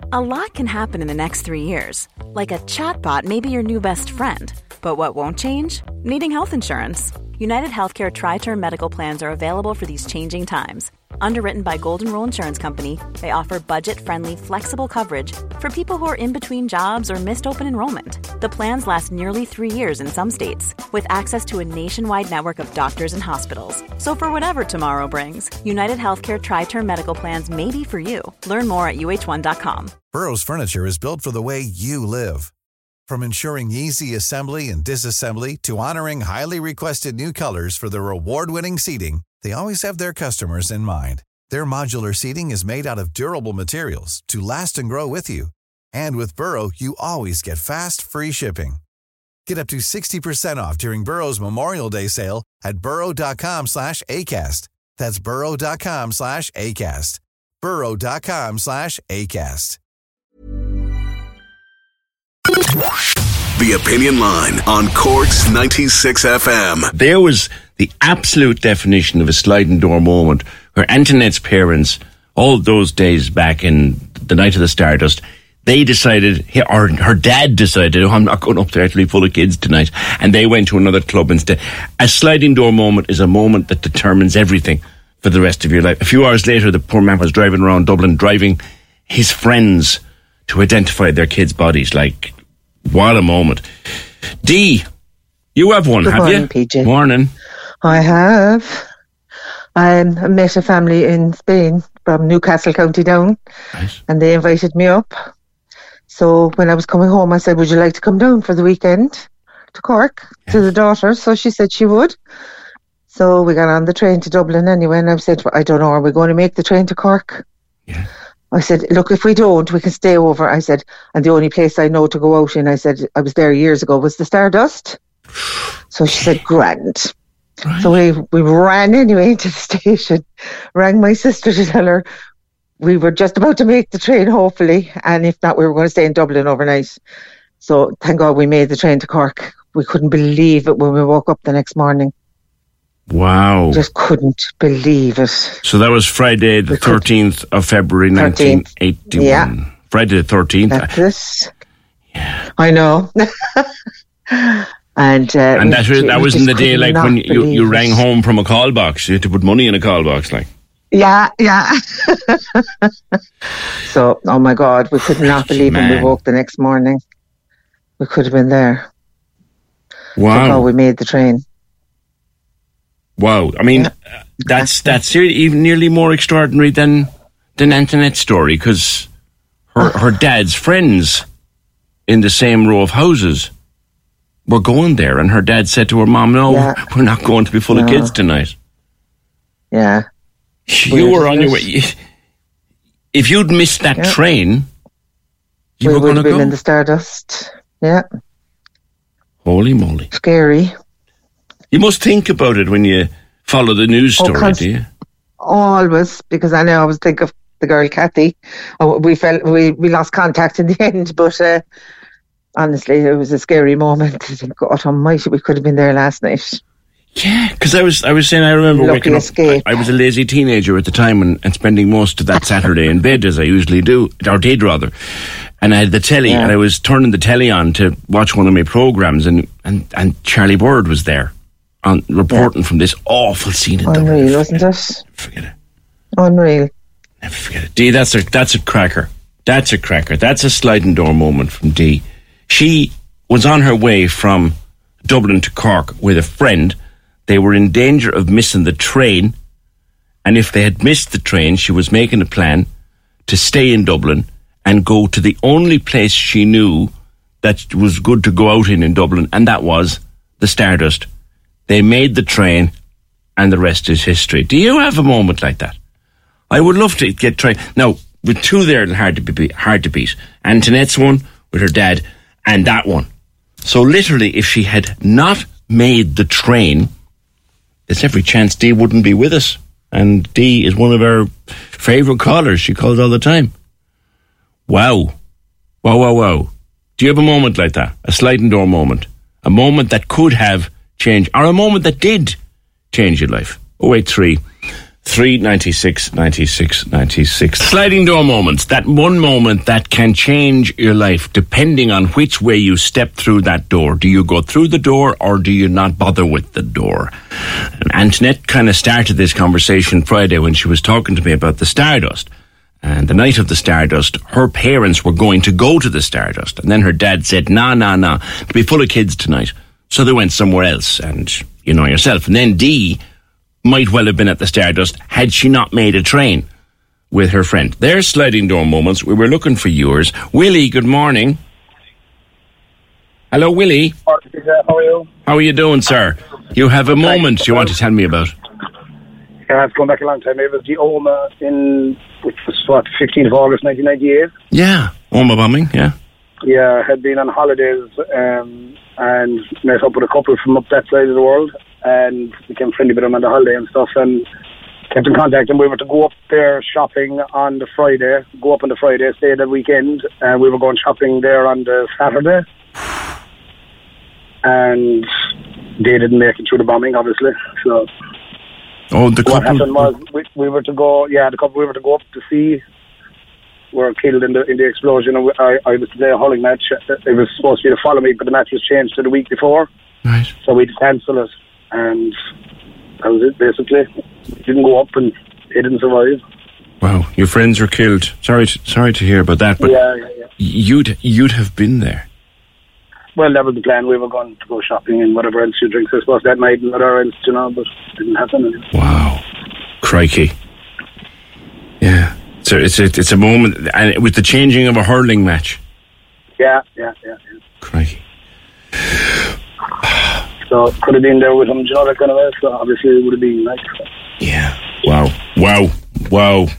A lot can happen in the next 3 years. Like a chatbot may be your new best friend. But what won't change? Needing health insurance. United Healthcare Tri-Term Medical Plans are available for these changing times. Underwritten by Golden Rule Insurance Company, they offer budget-friendly, flexible coverage for people who are in between jobs or missed open enrollment. The plans last nearly 3 years in some states, with access to a nationwide network of doctors and hospitals. So for whatever tomorrow brings, United Healthcare Tri-Term Medical Plans may be for you. Learn more at uh1.com. Burrow's furniture is built for the way you live. From ensuring easy assembly and disassembly to honoring highly requested new colors for their award-winning seating, they always have their customers in mind. Their modular seating is made out of durable materials to last and grow with you. And with Burrow, you always get fast, free shipping. Get up to 60% off during Burrow's Memorial Day sale at burrow.com/ACAST. That's burrow.com/ACAST. burrow.com/ACAST. The Opinion Line on Cork's 96 FM. There was the absolute definition of a sliding door moment where Antoinette's parents, all those days back in the night of the Stardust, they decided, or her dad decided, I'm not going up there, it'll be full of kids tonight. And they went to another club instead. A sliding door moment is a moment that determines everything for the rest of your life. A few hours later, the poor man was driving around Dublin, driving his friends to identify their kids' bodies. Like, what a moment. Dee, you have one, Good have morning, you? PJ. Morning. I have. I met a family in Spain from Newcastle, County Down, Nice. and they invited me up. So when I was coming home, I said, would you like to come down for the weekend to Cork, to the daughter? So she said she would. So we got on the train to Dublin anyway, and I said, I don't know, are we going to make the train to Cork? Yeah. I said, look, if we don't, we can stay over. I said, and the only place I know to go out in, I said, I was there years ago, was the Stardust. So she said, grand. Right. So we ran anyway to the station, rang my sister to tell her we were just about to make the train, hopefully, and if not, we were going to stay in Dublin overnight. So thank God we made the train to Cork. We couldn't believe it when we woke up the next morning. Wow. Just couldn't believe it. So that was Friday the 13th of February 1981. Yeah. Friday the 13th. That's it. Yeah. I know. And that was in the day like when you rang home from a call box. You had to put money in a call box, like. Yeah. So, oh my God, we could not believe when we woke the next morning. We could have been there. Wow. How we made the train. Wow. I mean, that's even nearly more extraordinary than Antoinette's story, because her dad's friends in the same row of houses were going there, and her dad said to her mom, no, we're not going to be full of kids tonight. Yeah. You were on your way. If you'd missed that train, you were going to go. We would have been in the Stardust. Yeah. Holy moly. Scary. You must think about it when you follow the news story, do you? Always, because I know I always think of the girl Kathy. We lost contact in the end, but honestly, it was a scary moment. God almighty, we could have been there last night. Yeah, because I was saying, I remember Lucky waking escape. up. I was a lazy teenager at the time and spending most of that Saturday in bed, as I usually do, or did rather. And I had the telly, and I was turning the telly on to watch one of my programs, and Charlie Bird was there, reporting from this awful scene in Dublin. Unreal, wasn't it? Forget it. Unreal. Never forget it. Dee, that's a cracker. That's a cracker. That's a sliding door moment from Dee. She was on her way from Dublin to Cork with a friend. They were in danger of missing the train, and if they had missed the train, she was making a plan to stay in Dublin and go to the only place she knew that was good to go out in Dublin, and that was the Stardust. They made the train, and the rest is history. Do you have a moment like that? I would love to get train. Now, with two there, hard to beat. Antoinette's one with her dad, and that one. So literally, if she had not made the train, there's every chance Dee wouldn't be with us. And Dee is one of our favourite callers. She calls all the time. Wow. Wow. Do you have a moment like that? A sliding door moment? A moment that could have changed, or a moment that did change your life? 083 396 96 96. Sliding door moments. That one moment that can change your life depending on which way you step through that door. Do you go through the door or do you not bother with the door? And Antoinette kind of started this conversation Friday when she was talking to me about the Stardust. And the night of the Stardust, her parents were going to go to the Stardust. And then her dad said, nah, it'll be full of kids tonight. So they went somewhere else, and you know yourself. And then Dee might well have been at the Stardust had she not made a train with her friend. There's sliding door moments. We were looking for yours. Willie, good morning. Hello, Willie. How are you? How are you doing, sir? You have a moment you want to tell me about. Yeah, it's going back a long time. It was the Oma which was 15th of August 1998. Yeah, Oma bombing, yeah. Yeah, I had been on holidays and met up with a couple from up that side of the world and became friendly with them on the holiday and stuff and kept in contact. And we were to go up there shopping on the Friday, stay the weekend, and we were going shopping there on the Saturday. And they didn't make it through the bombing, obviously, so... Oh, the couple... What happened was we were to go. Yeah, the couple we were to go up to see were killed in the explosion. I was to play a hurling match. It was supposed to be the following week, but the match was changed to the week before. Right. So we had to cancel it, and that was it. Basically, we didn't go up, and they didn't survive. Wow, your friends were killed. Sorry to hear about that. But yeah. You'd have been there. Well, that was the plan. We were going to go shopping and whatever else you drink, I suppose, that night and whatever else, but it didn't happen. Wow. Crikey. Yeah. So it's a moment, and with the changing of a hurling match. Yeah. Crikey. So, could have been there with him, that kind of way, so obviously it would have been nice. Yeah. Wow.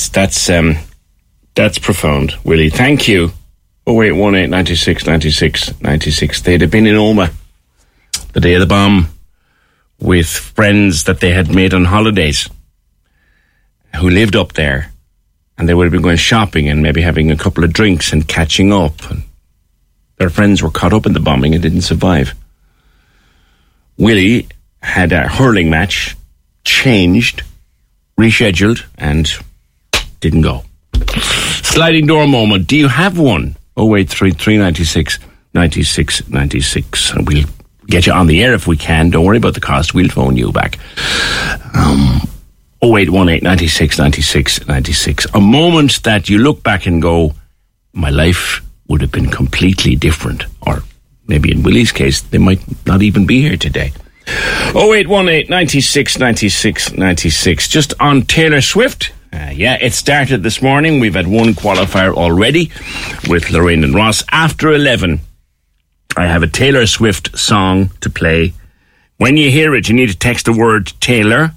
That's profound, Willie. Thank you. 0818 96 96 96. They'd have been in Oma the day of the bomb with friends that they had made on holidays who lived up there, and they would have been going shopping and maybe having a couple of drinks and catching up, and their friends were caught up in the bombing and didn't survive. Willie had a hurling match changed, rescheduled, and didn't go. Sliding door moment. Do you have one? 083 396 96 96. And we'll get you on the air if we can. Don't worry about the cost. We'll phone you back. 0818 96 96 96. A moment that you look back and go, my life would have been completely different. Or maybe in Willie's case, they might not even be here today. 0818 96 96 96. Just on Taylor Swift. It started this morning. We've had one qualifier already with Lorraine and Ross. After 11, I have a Taylor Swift song to play. When you hear it, you need to text the word Taylor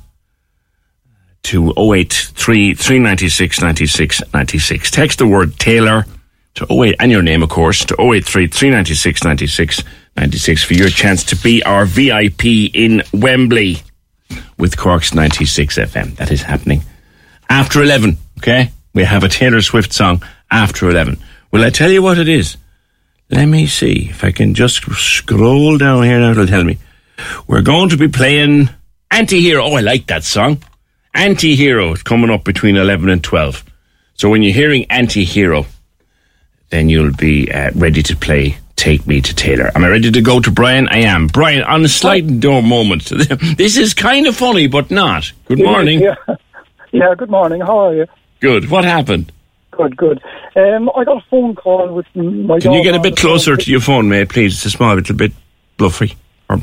to 083 396 96 96. Text the word Taylor to 08, and your name, of course, to 083 396 96 96 for your chance to be our VIP in Wembley with Cork's 96 FM. That is happening. After 11, okay? We have a Taylor Swift song after 11. Will I tell you what it is? Let me see if I can just scroll down here now. It'll tell me. We're going to be playing Anti-Hero. Oh, I like that song. Anti-Hero is coming up between 11 and 12. So when you're hearing Anti-Hero, then you'll be ready to play Take Me to Taylor. Am I ready to go to Brian? I am. Brian, on a sliding door moment. This is kind of funny, but not. Good morning. Yeah, good morning. How are you? Good. What happened? Good. I got a phone call with my Can you get a bit closer to your phone, mate, please? It's a small little bit bluffy.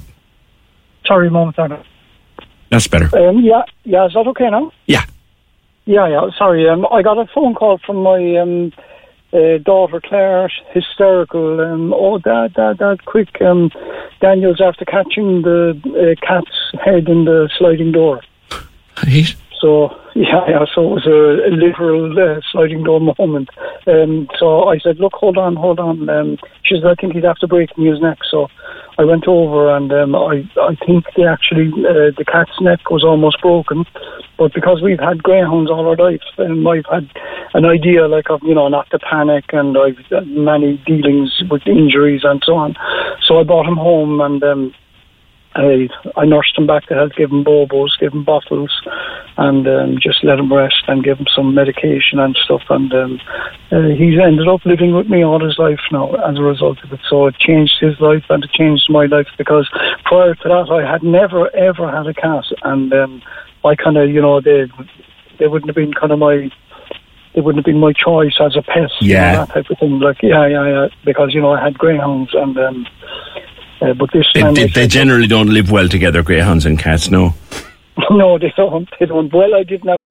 Sorry, moment. That's better. Yeah, is that okay now? Yeah. Yeah, sorry. I got a phone call from my daughter Claire, hysterical. Dad, quick. Daniel's after catching the cat's head in the sliding door. Right. So it was a literal sliding door moment. So I said, look, hold on. She said, I think he'd have to break his neck. So I went over and I think the cat's neck was almost broken. But because we've had greyhounds all our life, I've had an idea of not to panic, and I've had many dealings with injuries and so on. So I brought him home, and I nursed him back to health, gave him bobos, gave him bottles, and just let him rest and give him some medication and stuff. And he's ended up living with me all his life now as a result of it. So it changed his life and it changed my life, because prior to that I had never ever had a cat, and I kind of, they wouldn't have been it wouldn't have been my choice as a pet, that type of thing. Like, because I had greyhounds, and but this time they generally don't live well together, greyhounds and cats. No, no, they don't. They don't. Well, I didn't have.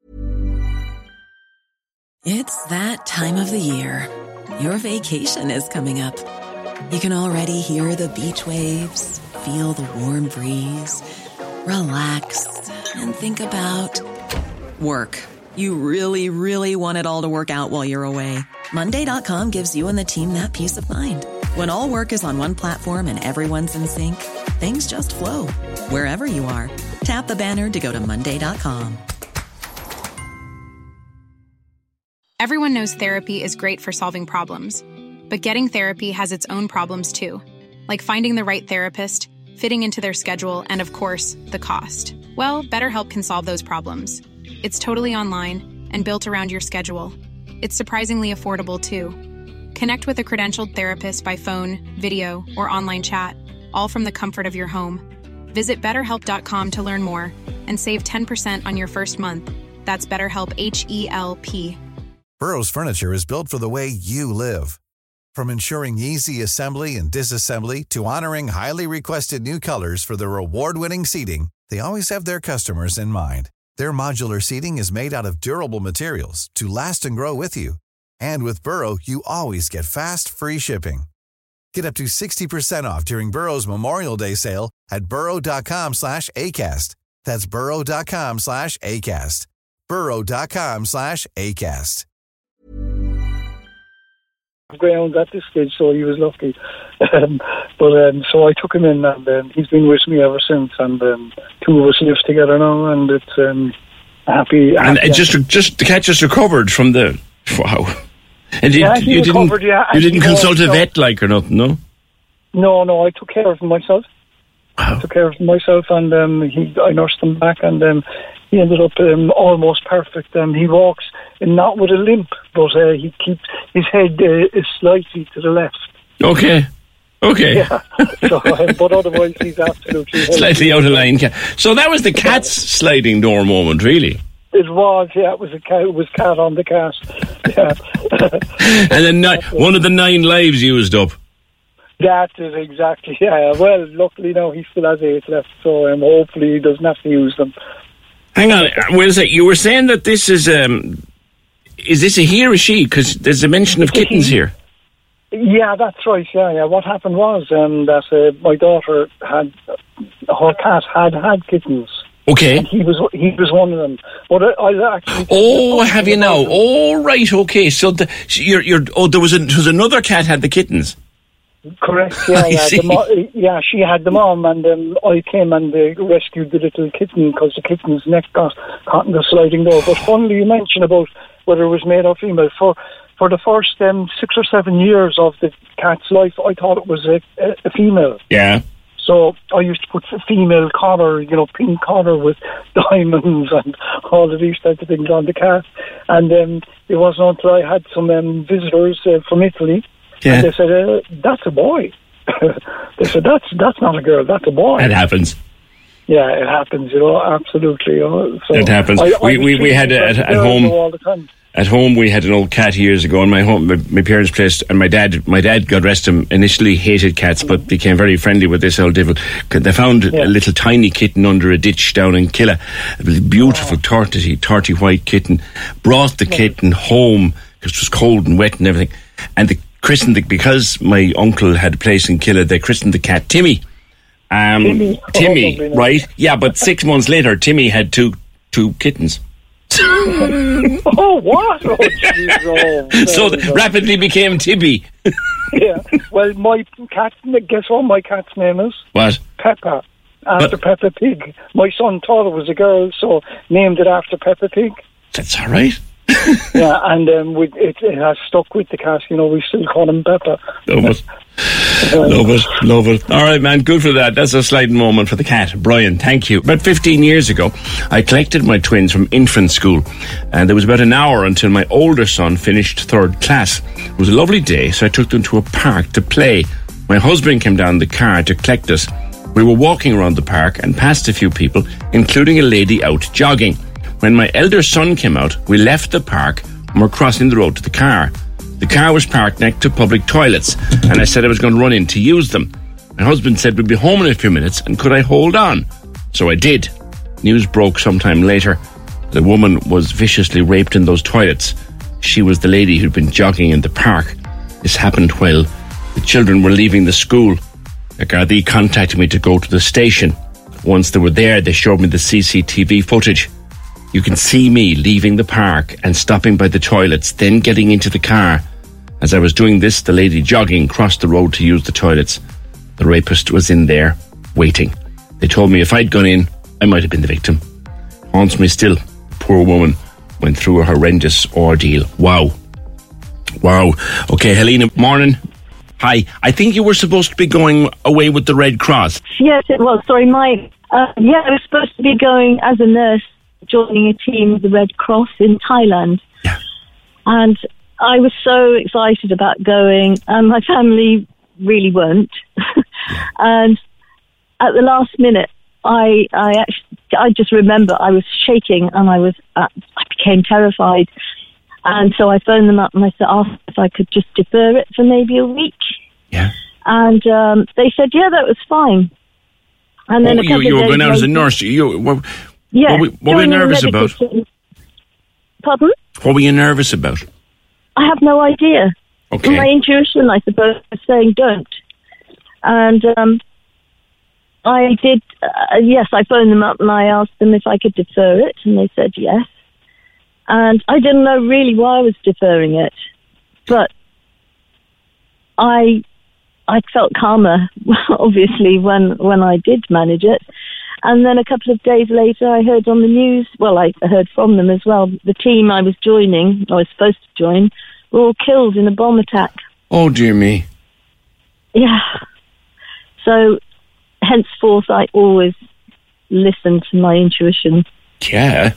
It's that time of the year. Your vacation is coming up. You can already hear the beach waves, feel the warm breeze, relax, and think about work. You really, really want it all to work out while you're away. Monday.com gives you and the team that peace of mind. When all work is on one platform and everyone's in sync, things just flow. Wherever you are, tap the banner to go to Monday.com. Everyone knows therapy is great for solving problems, but getting therapy has its own problems too, like finding the right therapist, fitting into their schedule, and of course, the cost. Well, BetterHelp can solve those problems. It's totally online and built around your schedule. It's surprisingly affordable, too. Connect with a credentialed therapist by phone, video, or online chat, all from the comfort of your home. Visit BetterHelp.com to learn more and save 10% on your first month. That's BetterHelp, H-E-L-P. Burrow's furniture is built for the way you live. From ensuring easy assembly and disassembly to honoring highly requested new colors for their award-winning seating, they always have their customers in mind. Their modular seating is made out of durable materials to last and grow with you. And with Burrow, you always get fast, free shipping. Get up to 60% off during Burrow's Memorial Day sale at burrow.com/ACAST. That's burrow.com/ACAST. burrow.com/ACAST. Greyhounds at this stage, so he was lucky. So I took him in, and he's been with me ever since. And two of us live together now, and it's happy. And just the cat just recovered from the wow. And you didn't consult a vet like or nothing, no? No, I took care of him myself. Wow. I took care of him myself, and I nursed him back, and he ended up almost perfect. He walks not with a limp, but he keeps his head is slightly to the left. Okay. Yeah. So, but otherwise, he's absolutely slightly out of line. So that was the cat's sliding door moment, really. It was, yeah. It was a cat. It was cat on the cat. Yeah. And then one of the 9 lives used up. That is exactly. Yeah. Well, luckily now he still has 8 left, so hopefully he doesn't have to use them. Hang on, wait a sec. You were saying that this is this a he or a she? Because there's a mention of kittens here. Yeah, that's right. Yeah. What happened was that my daughter her cat had kittens. Okay. And he was one of them. But I actually. Oh, have you now? Oh, right. Okay. So there was another cat had the kittens. Correct. Yeah. She had the mom, and I came and rescued the little kitten because the kitten's neck got caught in the sliding door. But funnily, you mentioned about whether it was male or female. For the first 6 or 7 years of the cat's life, I thought it was a female. Yeah. So I used to put a female collar, pink collar with diamonds and all of these types of things on the cat. And it wasn't until I had some visitors from Italy. Yeah. And they said, that's a boy. They said, that's not a girl, that's a boy. It happens. Yeah, it happens, absolutely. So it happens. We had at home all the time. At home, we had an old cat years ago in my parents' place, and my dad, God rest him, initially hated cats, but became very friendly with this old devil. They found a little tiny kitten under a ditch down in Killa, a beautiful torty white kitten. Brought the kitten home because it was cold and wet and everything, and they christened because my uncle had a place in Killa. They christened the cat Timmy. Timmy, right? Yeah, but 6 months later, Timmy had two kittens. Oh, what? Oh, geez, so rapidly became Tibby. Yeah. Well, guess what my cat's name is? What? Peppa. After Peppa Pig. My son thought it was a girl, so named it after Peppa Pig. That's all right. Yeah, and it has stuck with the cat. We still call him Peppa. Love it. All right, man, good for that. That's a sliding moment for the cat. Brian, thank you. About 15 years ago, I collected my twins from infant school, and there was about an hour until my older son finished third class. It was a lovely day, so I took them to a park to play. My husband came down the car to collect us. We were walking around the park and passed a few people, including a lady out jogging. When my elder son came out, we left the park and were crossing the road to the car. The car was parked next to public toilets, and I said I was going to run in to use them. My husband said we'd be home in a few minutes, and could I hold on? So I did. News broke sometime later. The woman was viciously raped in those toilets. She was the lady who'd been jogging in the park. This happened while the children were leaving the school. The Gardaí contacted me to go to the station. Once they were there, they showed me the CCTV footage. You can see me leaving the park and stopping by the toilets, then getting into the car. As I was doing this, the lady jogging crossed the road to use the toilets. The rapist was in there, waiting. They told me if I'd gone in, I might have been the victim. Haunts me still. The poor woman went through a horrendous ordeal. Wow. Okay, Helena, morning. Hi. I think you were supposed to be going away with the Red Cross. Yes, it was. Sorry, I was supposed to be going as a nurse, joining a team with the Red Cross in Thailand. Yeah. And I was so excited about going, and my family really weren't. And at the last minute, I just remember I was shaking, and I became terrified. And so I phoned them up and I asked if I could just defer it for maybe a week. Yeah. And they said, yeah, that was fine. And then you were going out as a nurse. What were you nervous about? Pardon? What were you nervous about? I have no idea. Okay. My intuition, I suppose, was saying don't. And I did, yes, I phoned them up and I asked them if I could defer it, and they said yes. And I didn't know really why I was deferring it, but I felt calmer, obviously, when I did manage it. And then a couple of days later, I heard on the news, well, I heard from them as well, the team I was supposed to join, were all killed in a bomb attack. Oh, dear me. Yeah. So, henceforth, I always listen to my intuition. Yeah.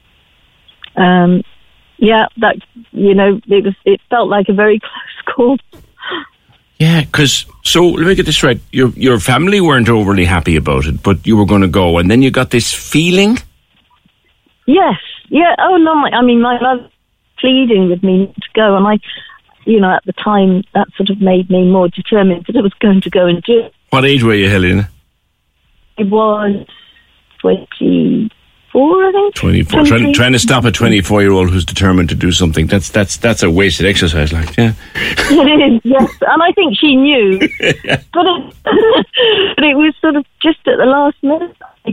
It felt like a very close call. Yeah, so let me get this right. Your family weren't overly happy about it, but you were going to go, and then you got this feeling? Yes. Yeah. Oh, no, my mother was pleading with me to go, and at the time, that sort of made me more determined that I was going to go and do it. What age were you, Helena? It was 24, I think. 24. Trying to stop a 24-year-old who's determined to do something. That's a wasted exercise, yeah. It is, yes. And I think she knew. But it was sort of just at the last minute.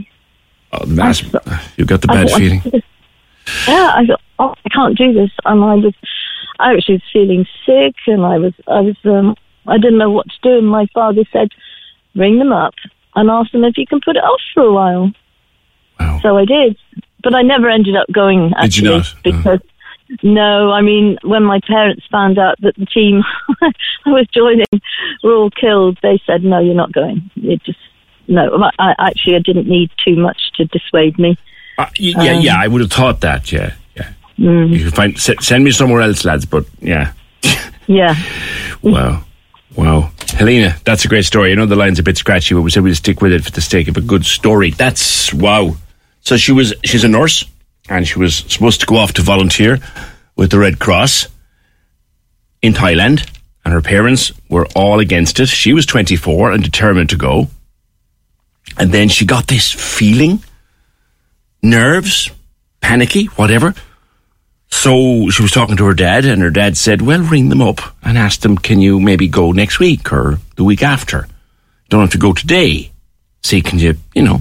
You got the bad feeling. Yeah, I thought, I can't do this. And I actually was feeling sick, and I didn't know what to do. And my father said, ring them up and ask them if you can put it off for a while. Wow. So I did, but I never ended up going, actually. Did you not? Because, no, when my parents found out that the team I was joining were all killed, they said, no, you're not going. No, I didn't need too much to dissuade me. I would have thought that, yeah. You can send me somewhere else, lads, but yeah. Yeah. Wow. Helena, that's a great story. I know the line's a bit scratchy, but we said we'd stick with it for the sake of a good story. That's, wow. So she's a nurse, and she was supposed to go off to volunteer with the Red Cross in Thailand, and her parents were all against it. She was 24 and determined to go. And then she got this feeling, nerves, panicky, whatever. So she was talking to her dad, and her dad said, well, ring them up and ask them, can you maybe go next week or the week after? Don't have to go today. See, can you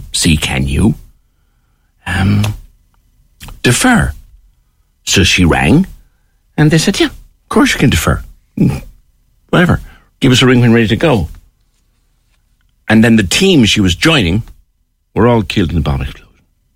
defer? So she rang, and they said, yeah, of course you can defer. Whatever. Give us a ring when ready to go. And then the team she was joining were all killed in the bomb explosion.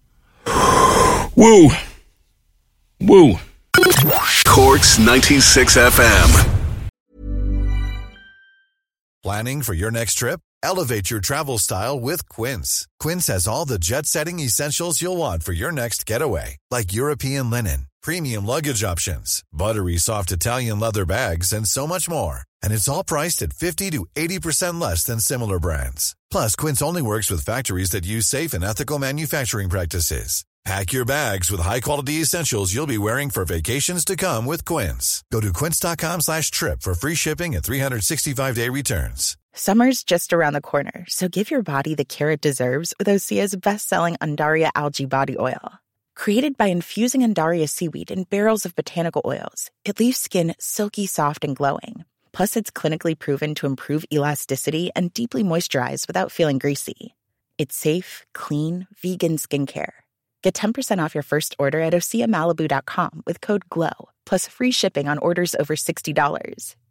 Woo. Cork's 96 FM. Planning for your next trip? Elevate your travel style with Quince. Quince has all the jet-setting essentials you'll want for your next getaway, like European linen, premium luggage options, buttery soft Italian leather bags, and so much more. And it's all priced at 50 to 80% less than similar brands. Plus, Quince only works with factories that use safe and ethical manufacturing practices. Pack your bags with high-quality essentials you'll be wearing for vacations to come with Quince. Go to quince.com/trip for free shipping and 365-day returns. Summer's just around the corner, so give your body the care it deserves with Osea's best-selling Undaria Algae Body Oil. Created by infusing Undaria seaweed in barrels of botanical oils, it leaves skin silky soft and glowing. Plus, it's clinically proven to improve elasticity and deeply moisturize without feeling greasy. It's safe, clean, vegan skincare. Get 10% off your first order at OseaMalibu.com with code GLOW, plus free shipping on orders over $60.